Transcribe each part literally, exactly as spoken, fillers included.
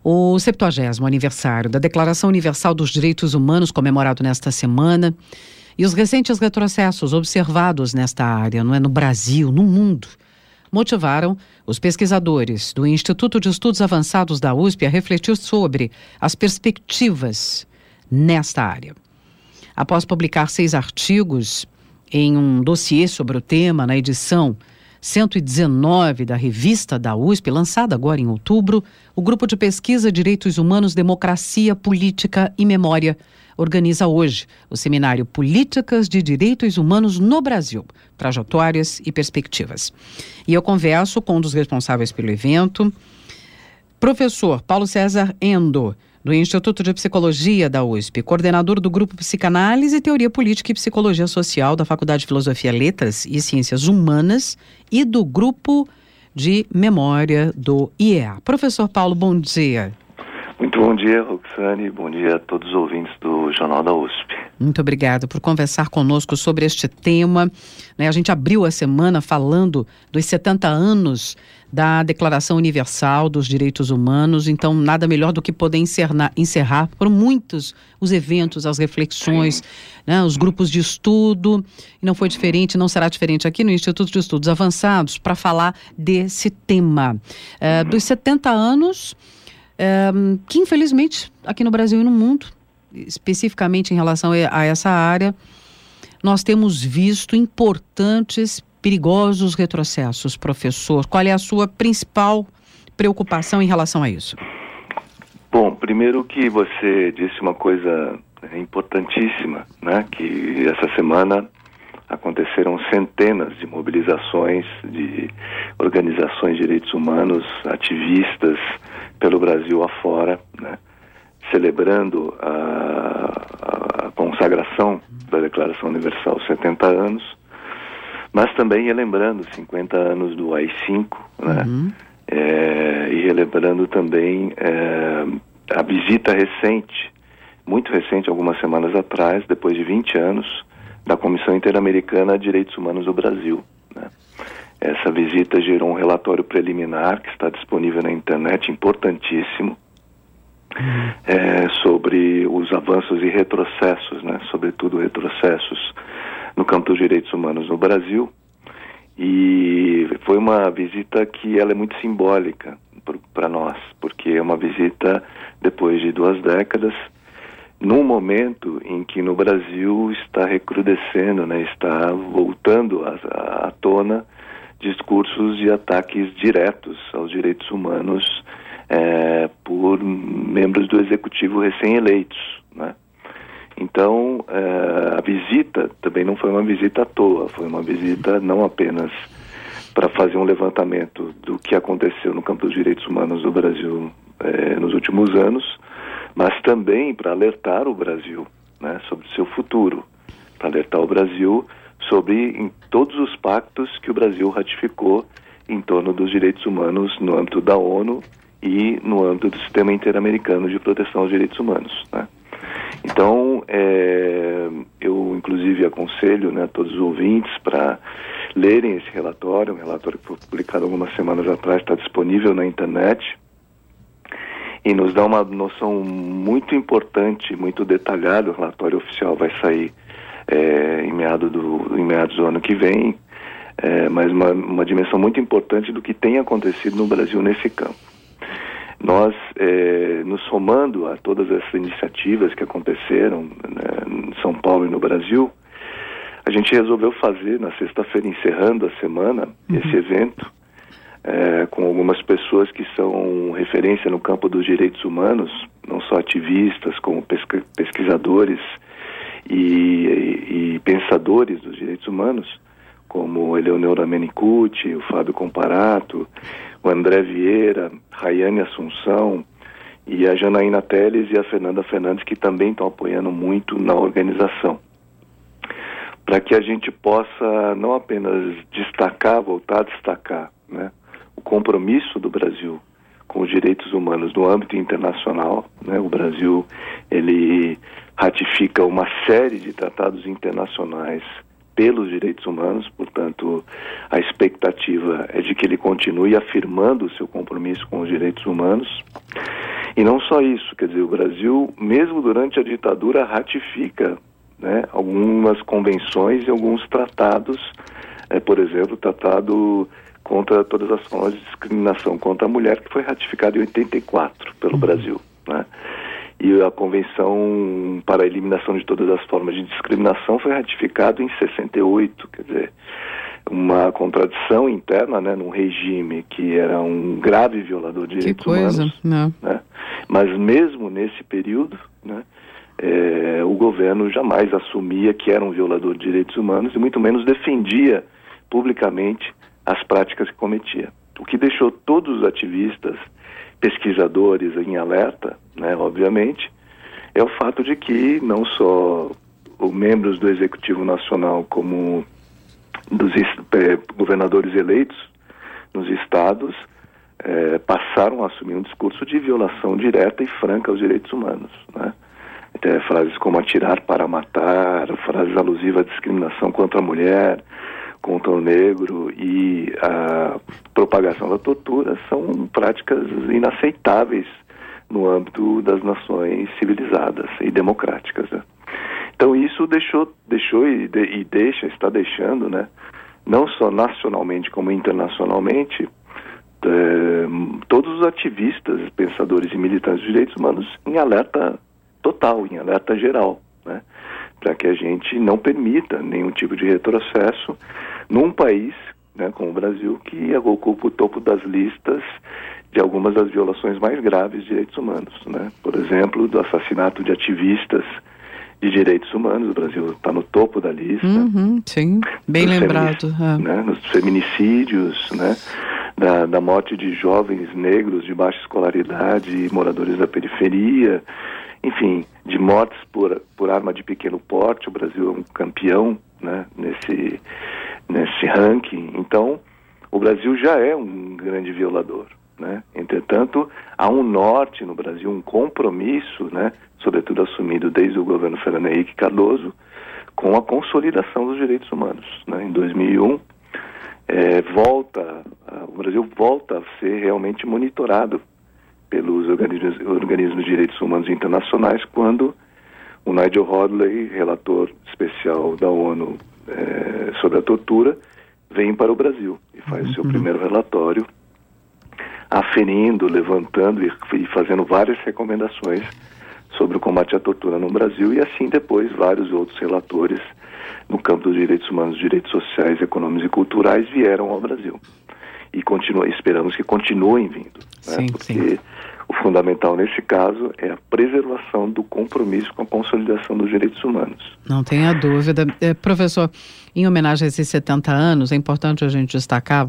O septuagésimo aniversário da Declaração Universal dos Direitos Humanos, comemorado nesta semana, e os recentes retrocessos observados nesta área, não é, no Brasil, no mundo, motivaram os pesquisadores do Instituto de Estudos Avançados da U S P a refletir sobre as perspectivas nesta área. Após publicar seis artigos em um dossiê sobre o tema na edição cento e dezenove da revista da U S P, lançada agora em outubro, o Grupo de Pesquisa Direitos Humanos, Democracia, Política e Memória organiza hoje o seminário Políticas de Direitos Humanos no Brasil, Trajetórias e Perspectivas. E eu converso com um dos responsáveis pelo evento, professor Paulo César Endo, do Instituto de Psicologia da U S P, coordenador do Grupo Psicanálise, Teoria Política e Psicologia Social da Faculdade de Filosofia, Letras e Ciências Humanas e do Grupo de Memória do I E A. Professor Paulo, bom dia. Muito bom dia, Roxane. Bom dia a todos os ouvintes do Jornal da U S P. Muito obrigada por conversar conosco sobre este tema. Né, a gente abriu a semana falando dos setenta anos da Declaração Universal dos Direitos Humanos, então nada melhor do que poder encerrar, encerrar por muitos os eventos, as reflexões, né, os grupos de estudo, e não foi diferente, não será diferente aqui no Instituto de Estudos Avançados, para falar desse tema. Uh, dos setenta anos, uh, que infelizmente aqui no Brasil e no mundo, especificamente em relação a essa área, nós temos visto importantes, perigosos retrocessos. Professor, qual é a sua principal preocupação em relação a isso? Bom, primeiro que você disse uma coisa importantíssima, né? Que essa semana aconteceram centenas de mobilizações de organizações de direitos humanos, ativistas pelo Brasil afora, né? Celebrando a, a consagração da Declaração Universal, setenta anos, mas também relembrando cinquenta anos do A I cinco, né? Uhum. É, e relembrando também é, a visita recente, muito recente, algumas semanas atrás, depois de vinte anos, da Comissão Interamericana de Direitos Humanos do Brasil, né? Essa visita gerou um relatório preliminar que está disponível na internet, importantíssimo, uhum. é, sobre os avanços e retrocessos, né? Sobretudo retrocessos no campo dos direitos humanos no Brasil, e foi uma visita que ela é muito simbólica para nós, porque é uma visita depois de duas décadas, num momento em que no Brasil está recrudescendo, né, está voltando à, à tona discursos de ataques diretos aos direitos humanos é, por membros do executivo recém-eleitos, né? Então, eh, a visita também não foi uma visita à toa, foi uma visita não apenas para fazer um levantamento do que aconteceu no campo dos direitos humanos do Brasil eh, nos últimos anos, mas também para alertar o Brasil, né, sobre o seu futuro, para alertar o Brasil sobre em todos os pactos que o Brasil ratificou em torno dos direitos humanos no âmbito da ONU e no âmbito do Sistema Interamericano de Proteção aos Direitos Humanos, né? Então, é, eu inclusive aconselho, né, a todos os ouvintes para lerem esse relatório, um relatório que foi publicado algumas semanas atrás, está disponível na internet, e nos dá uma noção muito importante, muito detalhada. O relatório oficial vai sair é, em, meado do, em meados do ano que vem, é, mas uma, uma dimensão muito importante do que tem acontecido no Brasil nesse campo. Nós, eh, nos somando a todas essas iniciativas que aconteceram, né, em São Paulo e no Brasil, a gente resolveu fazer, na sexta-feira, encerrando a semana, uhum. esse evento, eh, com algumas pessoas que são referência no campo dos direitos humanos, não só ativistas, como pesqu- pesquisadores e, e, e pensadores dos direitos humanos, como Eleonora Menicucci, o Fábio Comparato, o André Vieira, Rayane Assunção e a Janaína Teles e a Fernanda Fernandes, que também estão apoiando muito na organização, para que a gente possa não apenas destacar, voltar a destacar, né, o compromisso do Brasil com os direitos humanos no âmbito internacional, né? O Brasil, ele ratifica uma série de tratados internacionais pelos direitos humanos, portanto, a expectativa é de que ele continue afirmando o seu compromisso com os direitos humanos. E não só isso, quer dizer, o Brasil, mesmo durante a ditadura, ratifica, né, algumas convenções e alguns tratados, é, por exemplo, o tratado contra todas as formas de discriminação contra a mulher, que foi ratificado em oitenta e quatro pelo uhum. Brasil, né? E a Convenção para a Eliminação de Todas as Formas de Discriminação foi ratificada em sessenta e oito, quer dizer, uma contradição interna, né, num regime que era um grave violador de direitos que coisa, humanos. Não. Né? Mas mesmo nesse período, né, é, o governo jamais assumia que era um violador de direitos humanos e muito menos defendia publicamente as práticas que cometia. O que deixou todos os ativistas, pesquisadores em alerta, né, obviamente, é o fato de que não só os membros do Executivo Nacional como dos eh, governadores eleitos nos estados eh, passaram a assumir um discurso de violação direta e franca aos direitos humanos, né? Então, frases como atirar para matar, frases alusivas à discriminação contra a mulher, contra o negro e a propagação da tortura são práticas inaceitáveis no âmbito das nações civilizadas e democráticas, né? Então isso deixou, deixou e, de, e deixa, está deixando, né, não só nacionalmente como internacionalmente, é, todos os ativistas, pensadores e militantes de direitos humanos em alerta total, em alerta geral, né, para que a gente não permita nenhum tipo de retrocesso num país, né, como o Brasil, que ocupa o topo das listas de algumas das violações mais graves de direitos humanos, né? Por exemplo, do assassinato de ativistas de direitos humanos. O Brasil está no topo da lista. Uhum, sim, bem lembrado. Feminic... É. Né, nos feminicídios, né, da, da morte de jovens negros de baixa escolaridade e moradores da periferia, enfim, de mortes por, por arma de pequeno porte. O Brasil é um campeão, né, nesse, nesse ranking. Então, o Brasil já é um grande violador, né? Entretanto, há um norte no Brasil, um compromisso, né, sobretudo assumido desde o governo Fernando Henrique Cardoso, com a consolidação dos direitos humanos, né? Em dois mil e um, é, volta, o Brasil volta a ser realmente monitorado pelos organismos, organismos de direitos humanos internacionais, quando o Nigel Hoadley, relator especial da ONU é, sobre a tortura, vem para o Brasil e faz o seu uhum. primeiro relatório, aferindo, levantando e, e fazendo várias recomendações sobre o combate à tortura no Brasil, e assim depois vários outros relatores no campo dos direitos humanos, direitos sociais, econômicos e culturais vieram ao Brasil. E continua, esperamos que continuem vindo, né? Sim, porque sim. o fundamental nesse caso é a preservação do compromisso com a consolidação dos direitos humanos. Não tenha dúvida. É, professor, em homenagem a esses setenta anos, é importante a gente destacar,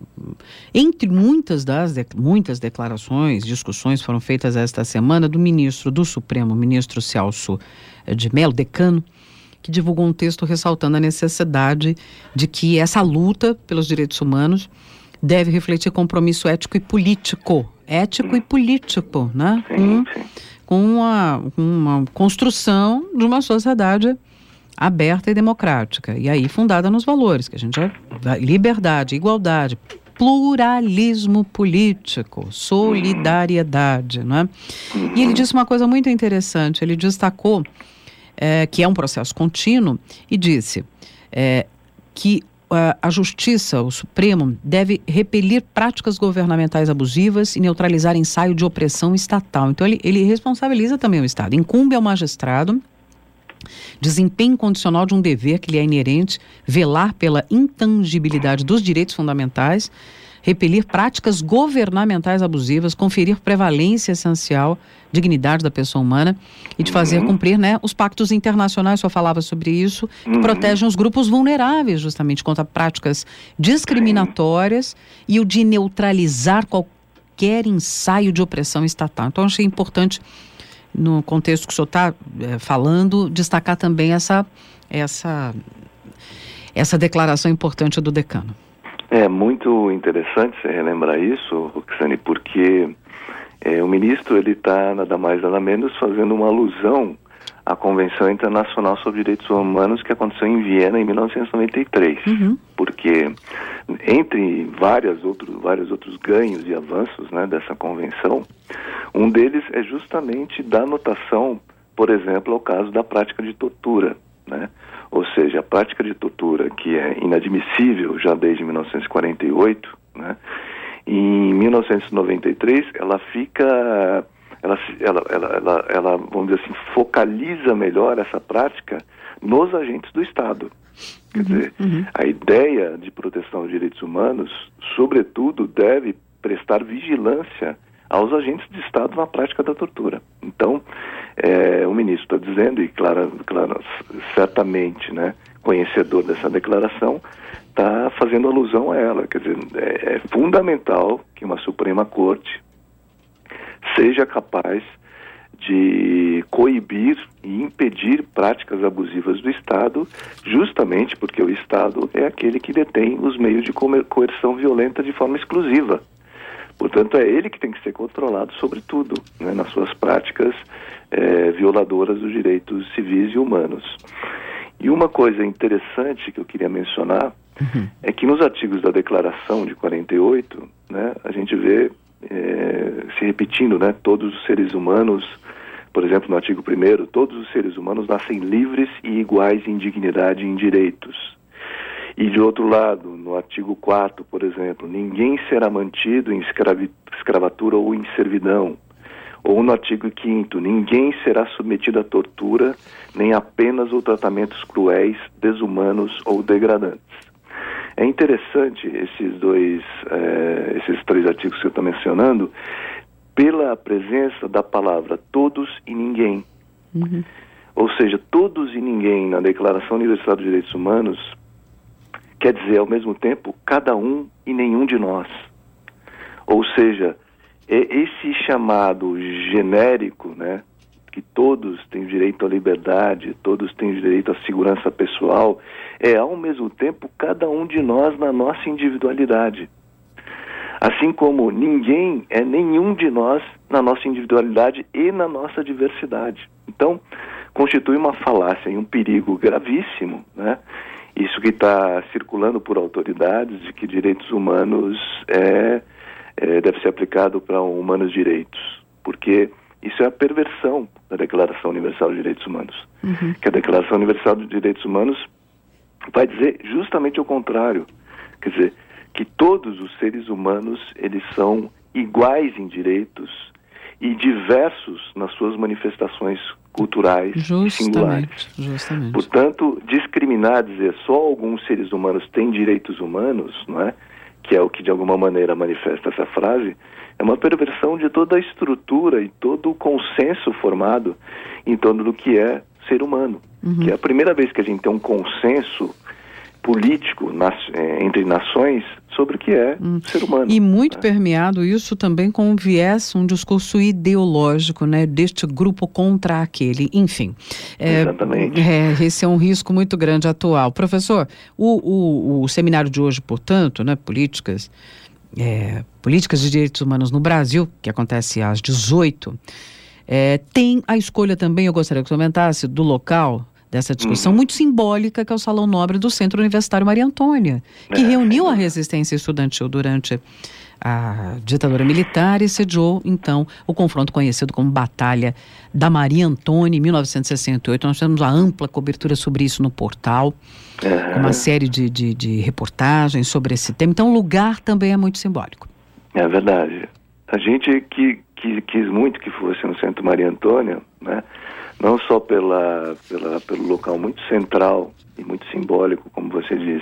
entre muitas das de, muitas declarações, discussões foram feitas esta semana do ministro do Supremo, ministro Celso de Mello, decano, que divulgou um texto ressaltando a necessidade de que essa luta pelos direitos humanos deve refletir compromisso ético e político. Ético hum. e político, né? Sim, com, sim. com uma, uma construção de uma sociedade aberta e democrática. E aí fundada nos valores, que a gente já... liberdade, igualdade, pluralismo político, solidariedade, né? E ele disse uma coisa muito interessante, ele destacou é, que é um processo contínuo e disse é, que a Justiça, o Supremo, deve repelir práticas governamentais abusivas e neutralizar ensaio de opressão estatal. Então, ele, ele responsabiliza também o Estado. Incumbe ao magistrado desempenho incondicional de um dever que lhe é inerente, velar pela intangibilidade dos direitos fundamentais, repelir práticas governamentais abusivas, conferir prevalência essencial, dignidade da pessoa humana e de fazer uhum. cumprir, né, os pactos internacionais, só falava sobre isso, que uhum. protegem os grupos vulneráveis justamente contra práticas discriminatórias Sim. e o de neutralizar qualquer ensaio de opressão estatal. Então, achei importante, no contexto que o senhor está é, falando, destacar também essa, essa, essa declaração importante do decano. É muito interessante você relembrar isso, Roxane, porque é, o ministro ele está nada mais nada menos fazendo uma alusão a Convenção Internacional sobre Direitos Humanos, que aconteceu em Viena em mil novecentos e noventa e três. Uhum. Porque, entre várias outros, vários outros ganhos e avanços, né, dessa convenção, um deles é justamente da anotação, por exemplo, ao caso da prática de tortura, né? Ou seja, a prática de tortura, que é inadmissível já desde mil novecentos e quarenta e oito, né? Em mil novecentos e noventa e três, ela fica... Ela, ela, ela, ela, ela, vamos dizer assim, focaliza melhor essa prática nos agentes do Estado. Quer uhum, dizer, uhum. a ideia de proteção aos direitos humanos, sobretudo, deve prestar vigilância aos agentes de Estado na prática da tortura. Então, é, o ministro está dizendo, e claro, claro, certamente, né, conhecedor dessa declaração, está fazendo alusão a ela. Quer dizer, é, é fundamental que uma Suprema Corte seja capaz de coibir e impedir práticas abusivas do Estado, justamente porque o Estado é aquele que detém os meios de coerção violenta de forma exclusiva. Portanto, é ele que tem que ser controlado, sobretudo, né, nas suas práticas é, violadoras dos direitos civis e humanos. E uma coisa interessante que eu queria mencionar uhum. é que nos artigos da Declaração de quarenta e oito, né, a gente vê É, se repetindo, né, todos os seres humanos, por exemplo, no artigo primeiro, todos os seres humanos nascem livres e iguais em dignidade e em direitos. E de outro lado, no artigo quarto, por exemplo, ninguém será mantido em escravi- escravatura ou em servidão. Ou no artigo quinto, ninguém será submetido à tortura, nem a penas ou tratamentos cruéis, desumanos ou degradantes. É interessante esses dois, é, esses três artigos que eu estou mencionando, pela presença da palavra todos e ninguém. Uhum. Ou seja, todos e ninguém na Declaração Universal dos Direitos Humanos quer dizer, ao mesmo tempo, cada um e nenhum de nós. Ou seja, é esse chamado genérico, né, que todos têm direito à liberdade, todos têm direito à segurança pessoal, é ao mesmo tempo cada um de nós na nossa individualidade. Assim como ninguém é nenhum de nós na nossa individualidade e na nossa diversidade. Então, constitui uma falácia e um perigo gravíssimo, né? Isso que está circulando por autoridades de que direitos humanos é, é, deve ser aplicado para humanos direitos, porque isso é a perversão da Declaração Universal de Direitos Humanos. Uhum. Que a Declaração Universal de Direitos Humanos vai dizer justamente o contrário. Quer dizer, que todos os seres humanos, eles são iguais em direitos e diversos nas suas manifestações culturais justamente, e singulares. Justamente. Portanto, discriminar, dizer só alguns seres humanos têm direitos humanos, não é? Que é o que de alguma maneira manifesta essa frase, é uma perversão de toda a estrutura e todo o consenso formado em torno do que é ser humano. Uhum. Que é a primeira vez que a gente tem um consenso político nas, é, entre nações sobre o que é hum. ser humano. E muito né? permeado isso também com um viés, um discurso ideológico, né, deste grupo contra aquele, enfim. É, Exatamente. É, esse é um risco muito grande atual. Professor, o, o, o seminário de hoje, portanto, né, políticas, é, políticas de direitos humanos no Brasil, que acontece às dezoito, é, tem a escolha também, eu gostaria que você comentasse, do local dessa discussão uhum. muito simbólica, que é o Salão Nobre do Centro Universitário Maria Antônia, que é, reuniu a resistência estudantil durante a ditadura militar e sediou, então, o confronto conhecido como Batalha da Maria Antônia, em mil novecentos e sessenta e oito. Nós temos a ampla cobertura sobre isso no portal, uhum. uma série de, de, de reportagens sobre esse tema. Então, o lugar também é muito simbólico. É verdade. A gente que, que quis muito que fosse no Centro Maria Antônia, né? Não só pela, pela, pelo local muito central e muito simbólico, como você diz,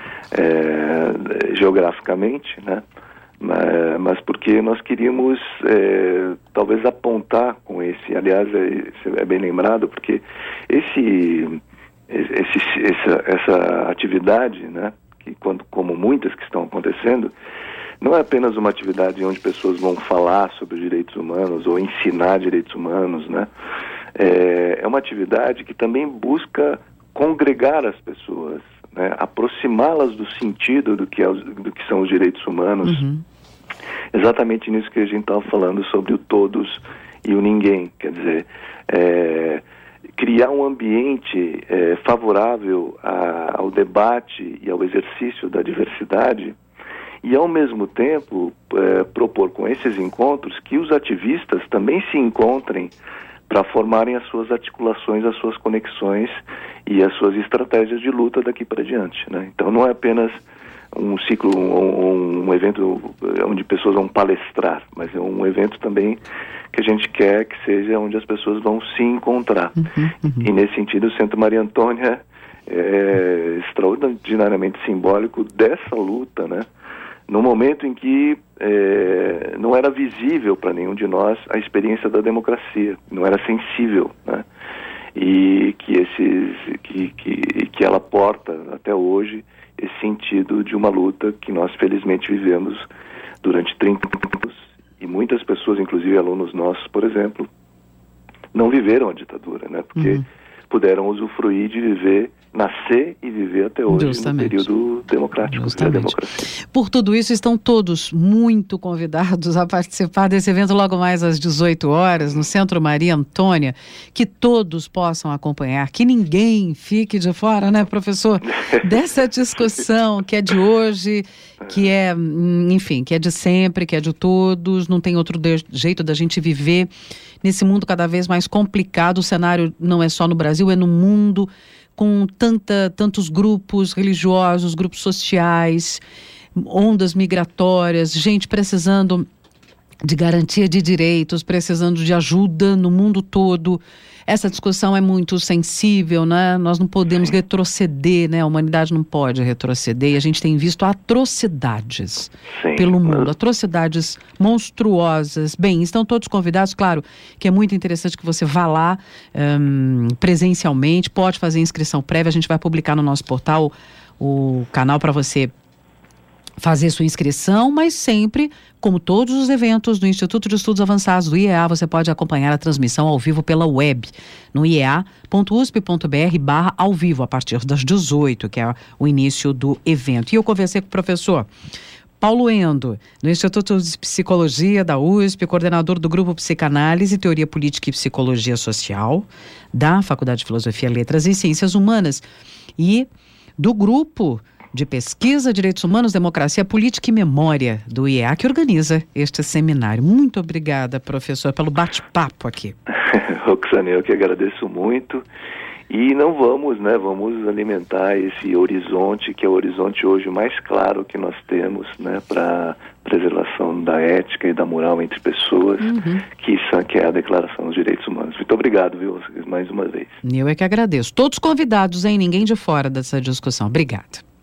é, geograficamente, né? Mas, mas porque nós queríamos é, talvez apontar com esse, aliás, é, é bem lembrado, porque esse, esse, essa, essa atividade, né? Que quando, como muitas que estão acontecendo, não é apenas uma atividade onde pessoas vão falar sobre direitos humanos ou ensinar direitos humanos, né? É, é uma atividade que também busca congregar as pessoas, né? Aproximá-las do sentido do que, é, do que são os direitos humanos. Uhum. Exatamente nisso que a gente estava falando sobre o todos e o ninguém. Quer dizer, é, criar um ambiente é, favorável a, ao debate e ao exercício da diversidade e, ao mesmo tempo, é, propor com esses encontros que os ativistas também se encontrem para formarem as suas articulações, as suas conexões e as suas estratégias de luta daqui para diante, né? Então não é apenas um ciclo, um, um evento onde pessoas vão palestrar, mas é um evento também que a gente quer que seja onde as pessoas vão se encontrar. Uhum, uhum. E nesse sentido o Centro Maria Antônia é extraordinariamente simbólico dessa luta, né? No momento em que é, não era visível para nenhum de nós a experiência da democracia, não era sensível, né? E que, esses, que, que, que ela porta até hoje esse sentido de uma luta que nós felizmente vivemos durante trinta anos, e muitas pessoas, inclusive alunos nossos, por exemplo, não viveram a ditadura, né? Porque uhum. puderam usufruir de viver, nascer e viver até hoje. Justamente. No período democrático da democracia. Por tudo isso, estão todos muito convidados a participar desse evento logo mais às dezoito horas, no Centro Maria Antônia, que todos possam acompanhar, que ninguém fique de fora, né, professor, dessa discussão que é de hoje, que é, enfim, que é de sempre, que é de todos, não tem outro de- jeito da gente viver nesse mundo cada vez mais complicado. O cenário não é só no Brasil, é no mundo, com tanta, tantos grupos religiosos, grupos sociais, ondas migratórias, gente precisando de garantia de direitos, precisando de ajuda no mundo todo. Essa discussão é muito sensível, né? Nós não podemos retroceder, né? A humanidade não pode retroceder, e a gente tem visto atrocidades Sim, pelo mundo, mas... atrocidades monstruosas. Bem, estão todos convidados, claro que é muito interessante que você vá lá um, presencialmente, pode fazer inscrição prévia, a gente vai publicar no nosso portal o canal para você fazer sua inscrição, mas sempre, como todos os eventos do Instituto de Estudos Avançados do I E A, você pode acompanhar a transmissão ao vivo pela web, no iea.usp.br barra ao vivo, a partir das dezoito, que é o início do evento. E eu conversei com o professor Paulo Endo, no Instituto de Psicologia da U S P, coordenador do Grupo Psicanálise, Teoria Política e Psicologia Social, da Faculdade de Filosofia, Letras e Ciências Humanas, e do Grupo de Pesquisa, Direitos Humanos, Democracia, Política e Memória do I E A, que organiza este seminário. Muito obrigada, professor, pelo bate-papo aqui. Roxane, eu que agradeço muito. E não vamos, né, vamos alimentar esse horizonte, que é o horizonte hoje mais claro que nós temos, né, para preservação da ética e da moral entre pessoas, uhum. que, isso, que é a Declaração dos Direitos Humanos. Muito obrigado, viu, mais uma vez. Eu é que agradeço. Todos convidados, hein? Ninguém de fora dessa discussão. Obrigada.